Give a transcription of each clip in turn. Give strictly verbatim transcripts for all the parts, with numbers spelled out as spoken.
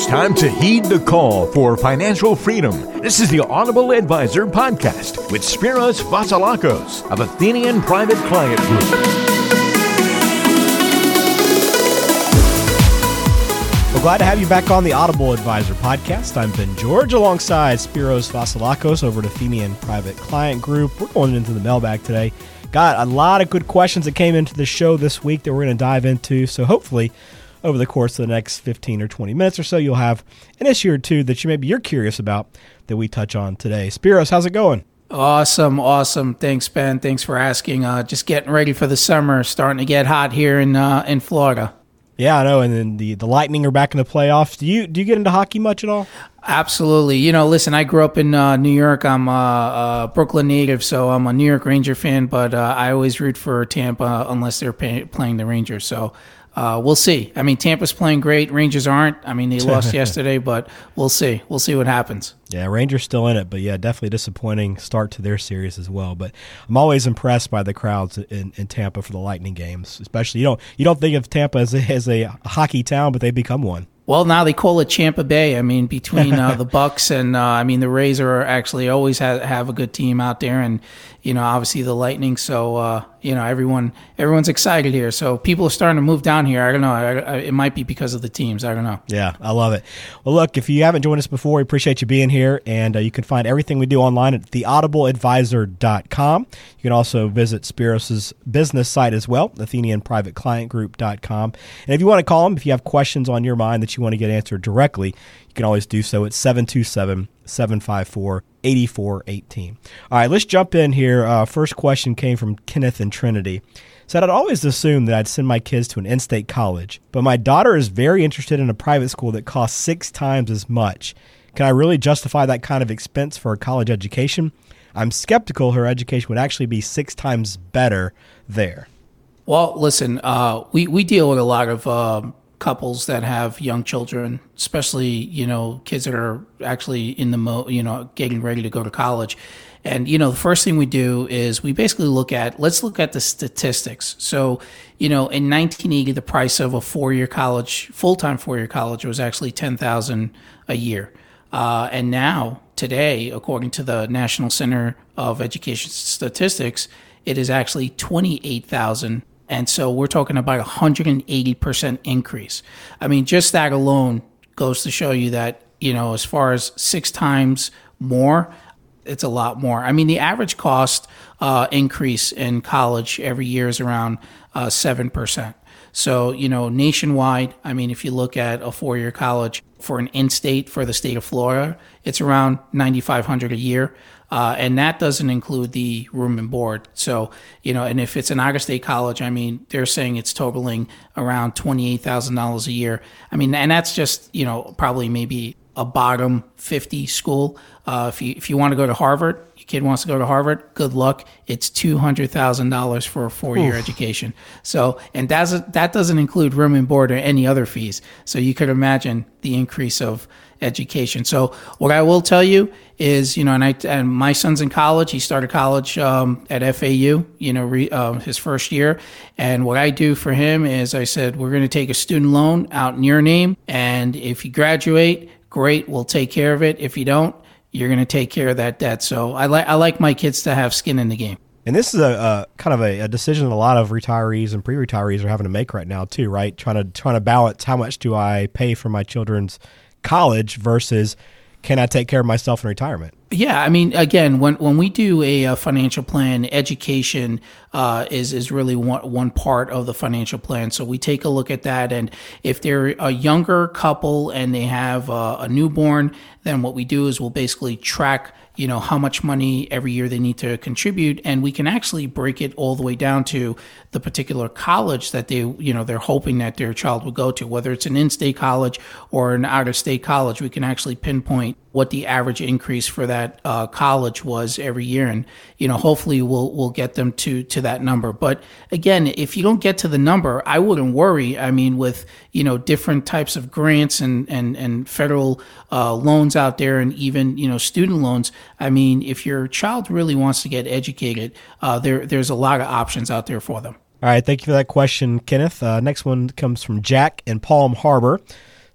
time to heed the call for financial freedom. This is the Audible Advisor Podcast with Spiros Vasilakos of Athenian Private Client Group. We're glad to have you back on the Audible Advisor Podcast. I'm Ben George alongside Spiros Vasilakos over at Athenian Private Client Group. We're going into the mailbag today. Got a lot of good questions that came into the show this week that we're going to dive into. So hopefully over the course of the next fifteen or twenty minutes or so, you'll have an issue or two that you maybe you're curious about that we touch on today. Spiros, how's it going? Awesome, awesome. Thanks, Ben. Thanks for asking. Uh, just getting ready for the summer. Starting to get hot here in uh, in Florida. Yeah, I know. And then the, the Lightning are back in the playoffs. Do you do you get into hockey much at all? Absolutely. You know, listen, I grew up in uh, New York. I'm a, a Brooklyn native, so I'm a New York Ranger fan, but uh, I always root for Tampa unless they're pay- playing the Rangers. So uh, we'll see. I mean, Tampa's playing great. Rangers aren't. I mean, they lost yesterday, but we'll see. We'll see what happens. Yeah, Rangers still in it, but yeah, definitely disappointing start to their series as well. But I'm always impressed by the crowds in, in Tampa for the Lightning games, especially you don't you don't think of Tampa as a, as a hockey town, but they become one. Well, now they call it Champa Bay. I mean, between uh, the Bucks and uh, I mean the Rays are actually always have, have a good team out there, and you know obviously the Lightning. So uh, you know everyone everyone's excited here. So people are starting to move down here. I don't know. I, I, it might be because of the teams. I don't know. Yeah, I love it. Well, look, if you haven't joined us before, we appreciate you being here, and uh, you can find everything we do online at the audible advisor dot com. You can also visit Spiros's business site as well, athenian private client group dot com. And if you want to call them, if you have questions on your mind that you want to get answered directly, you can always do so at seven two seven, seven five four, eight four one eight. All right, let's jump in here. Uh, first question came from Kenneth in Trinity. Said, I'd always assumed that I'd send my kids to an in-state college, but my daughter is very interested in a private school that costs six times as much. Can I really justify that kind of expense for a college education? I'm skeptical her education would actually be six times better there. Well, listen, uh, we, we deal with a lot of um, couples that have young children, especially, you know, kids that are actually in the, mo- you know, getting ready to go to college. And, you know, the first thing we do is we basically look at, let's look at the statistics. So, you know, in nineteen eighty, the price of a four-year college, full-time four-year college was actually ten thousand dollars a year. Uh, and now, today, according to the National Center of Education Statistics, it is actually twenty-eight thousand dollars. And so we're talking about a one hundred eighty percent increase. I mean, just that alone goes to show you that, you know, as far as six times more, it's a lot more. I mean, the average cost uh, increase in college every year is around uh, seven percent. So, you know, nationwide, I mean, if you look at a four-year college for an in-state for the state of Florida, it's around nine thousand five hundred dollars a year. Uh, and that doesn't include the room and board. So, you know, and if it's an out-of-state college, I mean, they're saying it's totaling around twenty-eight thousand dollars a year. I mean, and that's just, you know, probably maybe a bottom fifty school. Uh, if you if you want to go to Harvard, your kid wants to go to Harvard, good luck. It's two hundred thousand dollars for a four-year Oof. education. So, and that's, that doesn't include room and board or any other fees. So you could imagine the increase of education. So what I will tell you is, you know, and I and my son's in college. He started college um, at F A U, you know, re, uh, his first year. And what I do for him is I said, we're going to take a student loan out in your name. And if you graduate, great, we'll take care of it. If you don't, you're going to take care of that debt. So I like I like my kids to have skin in the game. And this is a, a kind of a, a decision a lot of retirees and pre-retirees are having to make right now too, right? Trying to trying to balance how much do I pay for my children's college versus can I take care of myself in retirement? Yeah, I mean, again, when when we do a, a financial plan, education uh, is is really one one part of the financial plan. So we take a look at that, and if they're a younger couple and they have a, a newborn, then what we do is we'll basically track, you know, how much money every year they need to contribute, and we can actually break it all the way down to the particular college that they, you know, they're hoping that their child will go to, whether it's an in-state college or an out-of-state college. We can actually pinpoint what the average increase for that uh, college was every year, and you know, hopefully we'll we'll get them to to that number. But again, if you don't get to the number, I wouldn't worry. I mean, with you know different types of grants and and and federal uh, loans out there, and even you know student loans. I mean, if your child really wants to get educated, uh, there there's a lot of options out there for them. All right, thank you for that question, Kenneth. Uh, next one comes from Jack in Palm Harbor.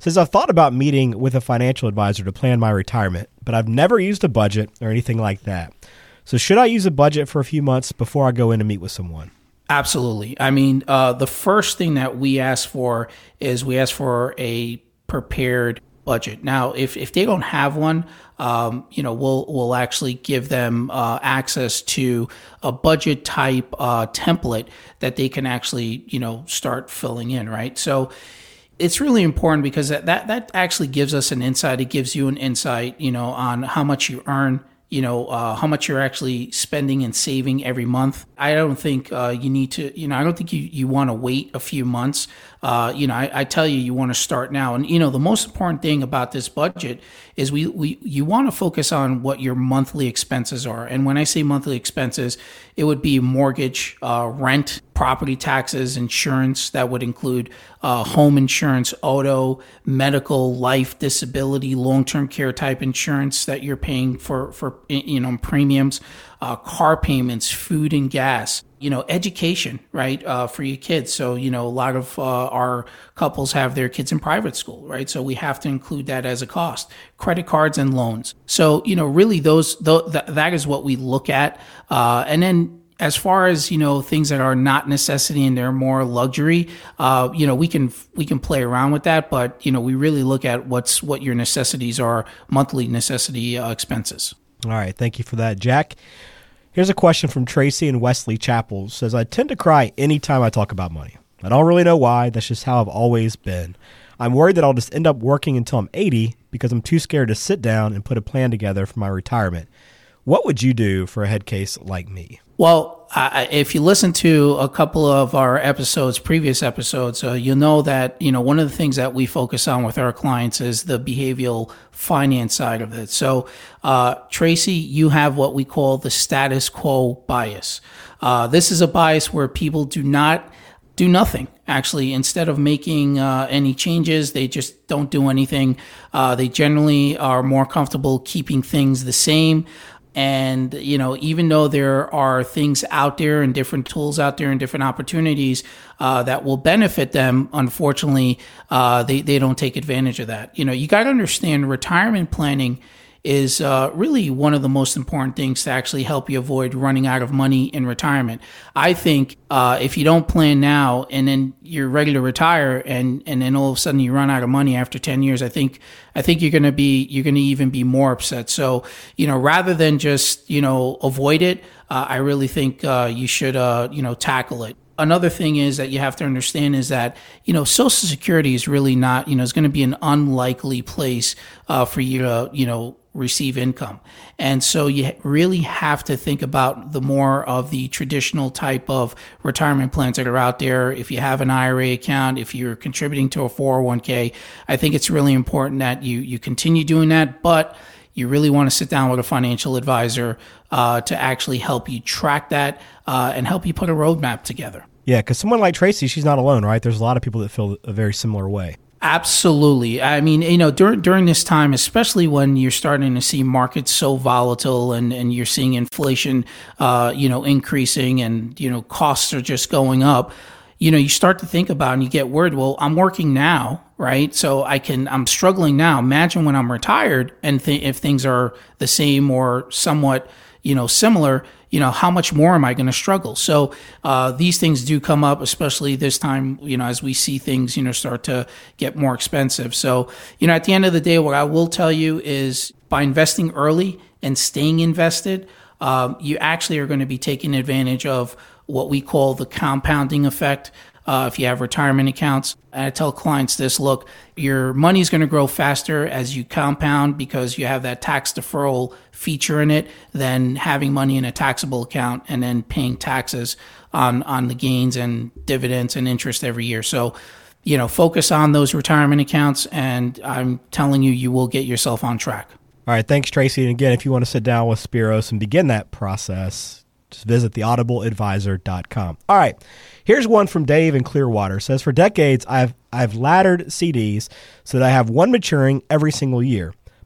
Says, I've thought about meeting with a financial advisor to plan my retirement, but I've never used a budget or anything like that. So should I use a budget for a few months before I go in to meet with someone? Absolutely. I mean, uh, the first thing that we ask for is we ask for a prepared budget. Now, if, if they don't have one, um, you know, we'll we'll actually give them uh, access to a budget type uh, template that they can actually, you know, start filling in, right? So it's really important because that, that, that actually gives us an insight. It gives you an insight, you know, on how much you earn, you know, uh, how much you're actually spending and saving every month. I don't think uh, you need to, you know, I don't think you, you want to wait a few months. Uh, you know, I, I tell you, you want to start now. And, you know, the most important thing about this budget is we, we you want to focus on what your monthly expenses are. And when I say monthly expenses, it would be mortgage, uh, rent, property taxes, insurance. That would include uh, home insurance, auto, medical, life, disability, long-term care type insurance that you're paying for, for you know, premiums, uh, car payments, food and gas, you know, education, right, uh, for your kids. So, you know, a lot of uh, our couples have their kids in private school, right? So we have to include that as a cost. Credit cards and loans. So, you know, really those, th- th- that is what we look at. Uh, and then as far as, you know, things that are not necessity and they're more luxury, uh, you know, we can we can play around with that, but, you know, we really look at what's what your necessities are, monthly necessity uh, expenses. All right. Thank you for that, Jack. Here's a question from Tracy in Wesley Chapel. It says, I tend to cry anytime I talk about money. I don't really know why. That's just how I've always been. I'm worried that I'll just end up working until I'm eighty because I'm too scared to sit down and put a plan together for my retirement. What would you do for a head case like me? Well, uh, if you listen to a couple of our episodes, previous episodes, uh, you'll know that, you know, one of the things that we focus on with our clients is the behavioral finance side of it. So, uh, Tracy, you have what we call the status quo bias. Uh, this is a bias where people do not do nothing. Actually, instead of making uh, any changes, they just don't do anything. Uh, they generally are more comfortable keeping things the same. And, you know, even though there are things out there and different tools out there and different opportunities uh, that will benefit them, unfortunately, uh, they, they don't take advantage of that. You know, you got to understand retirement planning is uh, really one of the most important things to actually help you avoid running out of money in retirement. I think uh, if you don't plan now and then you're ready to retire and, and then all of a sudden you run out of money after ten years, I think I think you're going to be you're going to even be more upset. So, you know, rather than just, you know, avoid it, uh, I really think uh, you should, uh, you know, tackle it. Another thing is that you have to understand is that, you know, Social Security is really not, you know, it's going to be an unlikely place uh, for you to, you know, receive income. And so you really have to think about the more of the traditional type of retirement plans that are out there. If you have an I R A account, if you're contributing to a four oh one k, I think it's really important that you, you continue doing that, but you really want to sit down with a financial advisor uh, to actually help you track that uh, and help you put a roadmap together. Yeah, because someone like Tracy, she's not alone, right? There's a lot of people that feel a very similar way. Absolutely. I mean, you know, during during this time, especially when you're starting to see markets so volatile and, and you're seeing inflation, uh, you know, increasing and, you know, costs are just going up, you know, you start to think about and you get worried, well, I'm working now, right? So I can, I'm struggling now. Imagine when I'm retired and th- if things are the same or somewhat, you know, similar, you know, how much more am I going to struggle? So uh, these things do come up, especially this time, you know, as we see things, you know, start to get more expensive. So, you know, at the end of the day, what I will tell you is by investing early and staying invested, um, you actually are going to be taking advantage of what we call the compounding effect. Uh, if you have retirement accounts, and I tell clients this, look, your money is going to grow faster as you compound because you have that tax deferral feature in it than having money in a taxable account and then paying taxes on, on the gains and dividends and interest every year. So, you know, focus on those retirement accounts, and I'm telling you, you will get yourself on track. All right. Thanks, Tracy. And again, if you want to sit down with Spiros and begin that process, just visit the audible advisor dot com. All right. Here's one from Dave in Clearwater. It says, for decades, I've I've laddered C Ds so that I have one maturing every single year.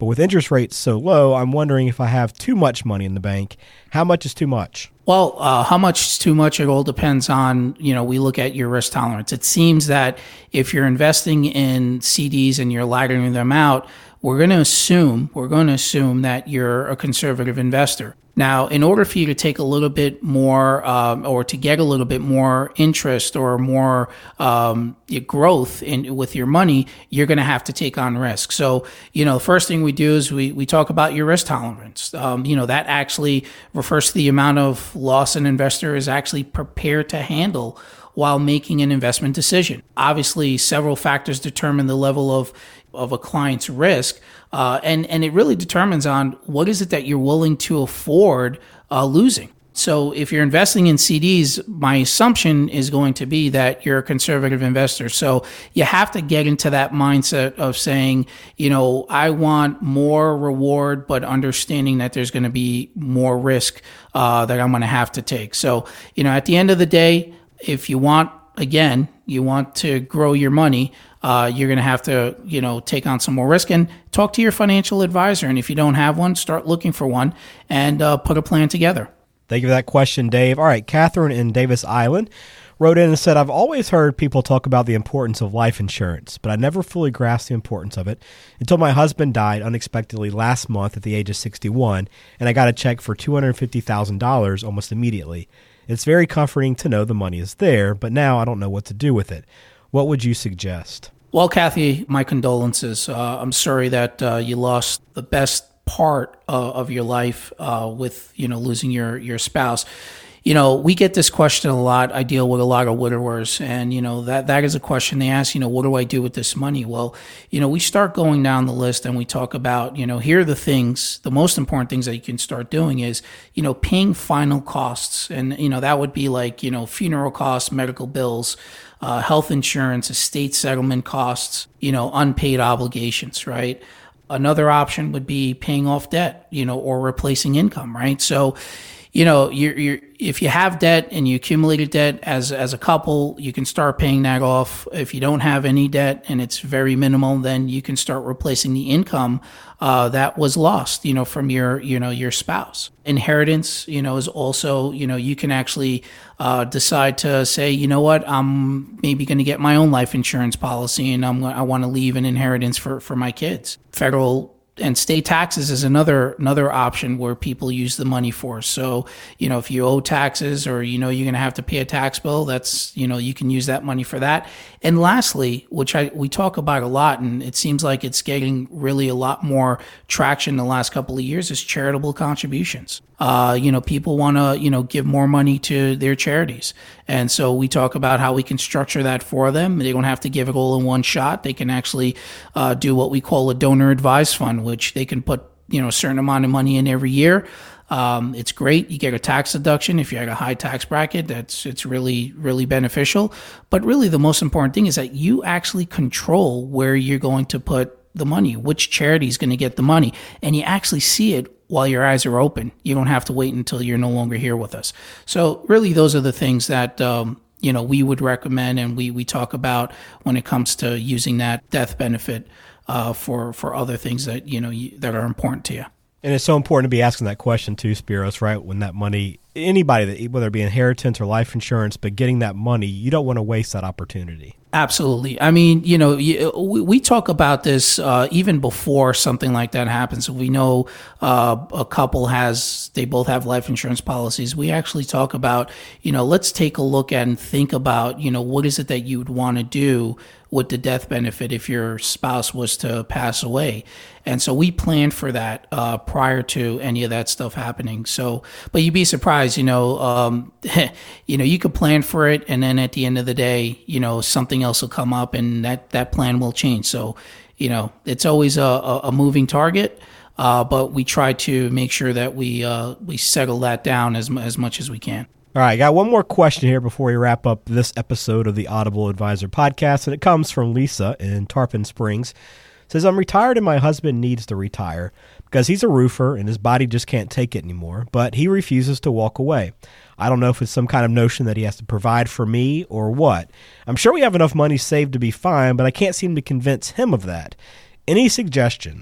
But with interest rates so low, I'm wondering if I have too much money in the bank, how much is too much? Well, uh, how much is too much? It all depends on, you know, we look at your risk tolerance. It seems that if you're investing in C Ds and you're laddering them out, we're going to assume, we're going to assume that you're a conservative investor. Now, in order for you to take a little bit more, um, or to get a little bit more interest or more um, growth in with your money, you're going to have to take on risk. So, you know, the first thing we do is we we talk about your risk tolerance. Um, you know, that actually refers to the amount of loss an investor is actually prepared to handle while making an investment decision. Obviously, several factors determine the level of of a client's risk, uh, and and it really determines on what is it that you're willing to afford uh, losing. So if you're investing in C Ds, my assumption is going to be that you're a conservative investor. So you have to get into that mindset of saying, you know, I want more reward, but understanding that there's going to be more risk uh, that I'm going to have to take. So, you know, at the end of the day, if you want, again, you want to grow your money, uh, you're going to have to, you know, take on some more risk and talk to your financial advisor. And if you don't have one, start looking for one and uh, put a plan together. Thank you for that question, Dave. All right, Catherine in Davis Island wrote in and said, I've always heard people talk about the importance of life insurance, but I never fully grasped the importance of it until my husband died unexpectedly last month at the age of sixty-one, and I got a check for two hundred fifty thousand dollars almost immediately. It's very comforting to know the money is there, but now I don't know what to do with it. What would you suggest? Well, Kathy, my condolences. Uh, I'm sorry that uh, you lost the best part uh, of your life uh, with, you know, losing your, your spouse. You know, we get this question a lot. I deal with a lot of widowers, and, you know, that, that is a question they ask, you know, what do I do with this money? Well, you know, we start going down the list and we talk about, you know, here are the things, the most important things that you can start doing is, you know, paying final costs. And, you know, that would be like, you know, funeral costs, medical bills, uh, health insurance, estate settlement costs, you know, unpaid obligations, right? Another option would be paying off debt, you know, or replacing income, right? So, you know, you're, you're, if you have debt and you accumulated debt as as a couple, you can start paying that off. If you don't have any debt and it's very minimal, then you can start replacing the income uh, that was lost, you know, from your, you know, your spouse. Inheritance, you know, is also, you know, you can actually uh, decide to say, you know what, I'm maybe going to get my own life insurance policy, and I'm I want to leave an inheritance for for my kids. Federal and state taxes is another another option where people use the money for. So, you know, if you owe taxes or, you know, you're going to have to pay a tax bill, that's, you know, you can use that money for that. And lastly, which I we talk about a lot, and it seems like it's getting really a lot more traction in the last couple of years, is charitable contributions. Uh, you know, people want to, you know, give more money to their charities. And so we talk about how we can structure that for them. They don't have to give it all in one shot. They can actually uh, do what we call a donor advised fund, which they can put, you know, a certain amount of money in every year. Um, it's great. You get a tax deduction. If you're at a high tax bracket, that's, it's really, really beneficial. But really the most important thing is that you actually control where you're going to put the money, which charity is going to get the money. And you actually see it while your eyes are open. You don't have to wait until you're no longer here with us. So really, those are the things that, um, you know, we would recommend and we, we talk about when it comes to using that death benefit uh, for, for other things that, you know, you, that are important to you. And it's so important to be asking that question too, Spiros, right? When that money, anybody, that whether it be inheritance or life insurance, but getting that money, you don't want to waste that opportunity. Absolutely. I mean, you know, we talk about this uh, even before something like that happens. We know uh, a couple has, they both have life insurance policies. We actually talk about, you know, let's take a look at and think about, you know, what is it that you would want to do with the death benefit if your spouse was to pass away. And so we planned for that uh, prior to any of that stuff happening. So, but you'd be surprised, you know, um, you know, you could plan for it, and then at the end of the day, you know, something else will come up, and that, that plan will change. So, you know, it's always a, a moving target, uh, but we try to make sure that we uh, we settle that down as as much as we can. All right, I got one more question here before we wrap up this episode of the Audible Advisor podcast, and it comes from Lisa in Tarpon Springs. It says, I'm retired and my husband needs to retire because he's a roofer and his body just can't take it anymore, but he refuses to walk away. I don't know if it's some kind of notion that he has to provide for me or what. I'm sure we have enough money saved to be fine, but I can't seem to convince him of that. Any suggestions?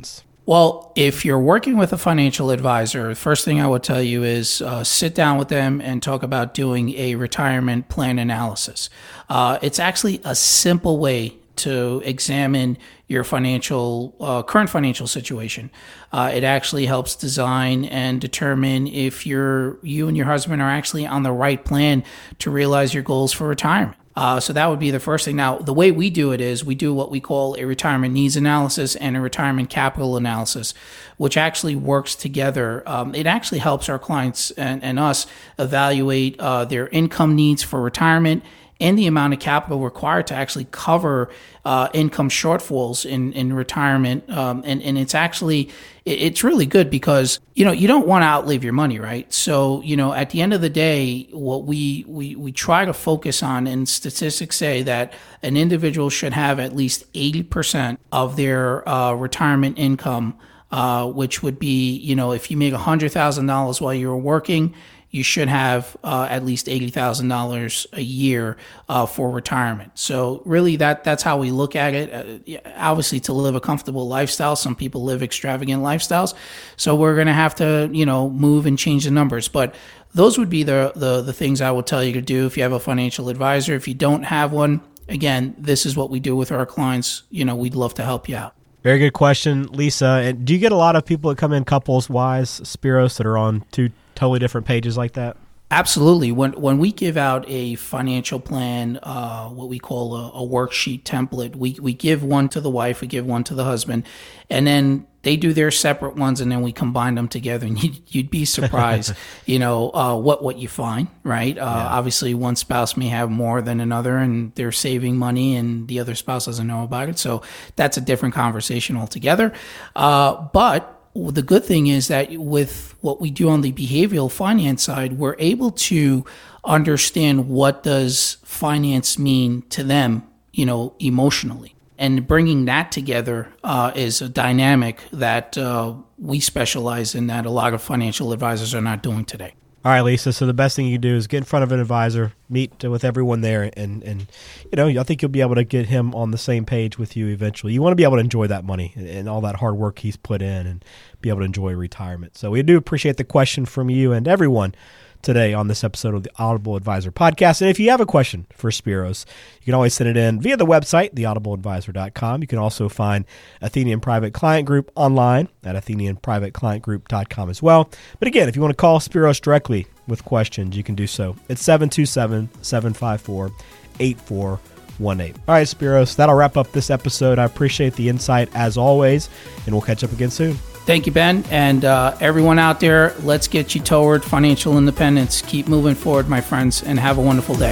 Well, if you're working with a financial advisor, the first thing I would tell you is uh, sit down with them and talk about doing a retirement plan analysis. Uh, it's actually a simple way to examine your financial uh, current financial situation. Uh, it actually helps design and determine if you're you and your husband are actually on the right plan to realize your goals for retirement. Uh, so that would be the first thing. Now, the way we do it is we do what we call a retirement needs analysis and a retirement capital analysis, which actually works together. Um, it actually helps our clients and, and us evaluate uh, their income needs for retirement and the amount of capital required to actually cover uh, income shortfalls in, in retirement. Um, and, and it's actually, it, it's really good because, you know, you don't want to outlive your money, right? So, you know, at the end of the day, what we, we, we try to focus on, and statistics say that an individual should have at least eighty percent of their uh, retirement income, uh, which would be, you know, if you make one hundred thousand dollars while you're working, you should have uh, at least eighty thousand dollars a year uh, for retirement. So really that that's how we look at it. Uh, obviously, to live a comfortable lifestyle, some people live extravagant lifestyles. So we're going to have to, you know, move and change the numbers. But those would be the, the, the things I would tell you to do if you have a financial advisor. If you don't have one, again, this is what we do with our clients. You know, we'd love to help you out. Very good question, Lisa. And do you get a lot of people that come in couples-wise, Spiros, that are on two totally different pages like that? Absolutely. When when we give out a financial plan, uh, what we call a, a worksheet template, we, we give one to the wife, we give one to the husband, and then they do their separate ones, and then we combine them together. And you'd, you'd be surprised, you know, uh, what what you find, right? Uh, yeah. Obviously, one spouse may have more than another, and they're saving money, and the other spouse doesn't know about it. So that's a different conversation altogether. Uh, but the good thing is that with what we do on the behavioral finance side, we're able to understand what does finance mean to them, you know, emotionally. And bringing that together uh, is a dynamic that uh, we specialize in that a lot of financial advisors are not doing today. All right, Lisa. So the best thing you can do is get in front of an advisor, meet with everyone there, and, and you know, I think you'll be able to get him on the same page with you eventually. You want to be able to enjoy that money and all that hard work he's put in and be able to enjoy retirement. So we do appreciate the question from you and everyone today on this episode of the Audible Advisor Podcast. And if you have a question for Spiros, you can always send it in via the website, the audible advisor dot com. You can also find Athenian Private Client Group online at athenian private client group dot com as well. But again, if you want to call Spiros directly with questions, you can do so. It's seven two seven, seven five four, eight four one eight. All right, Spiros, that'll wrap up this episode. I appreciate the insight as always, and we'll catch up again soon. Thank you, Ben. And uh, everyone out there, let's get you toward financial independence. Keep moving forward, my friends, and have a wonderful day.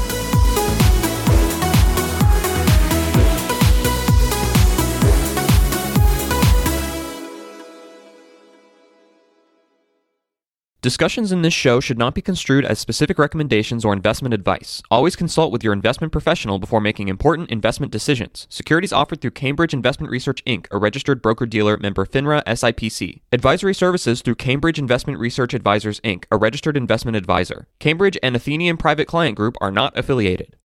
Discussions in this show should not be construed as specific recommendations or investment advice. Always consult with your investment professional before making important investment decisions. Securities offered through Cambridge Investment Research, Incorporated, a registered broker-dealer, member FINRA S I P C. Advisory services through Cambridge Investment Research Advisors, Incorporated, a registered investment advisor. Cambridge and Athenian Private Client Group are not affiliated.